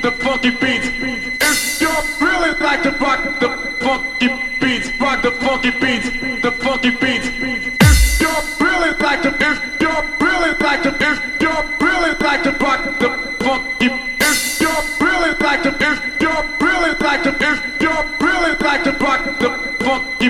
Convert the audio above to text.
the funky beats. If you really like to rock the funky beats, rock the funky beats, the funky beats. If you really like to, if you really like to, if you really like to rock the funky, if you really like to, if you really like to, if you really like to rock the funky.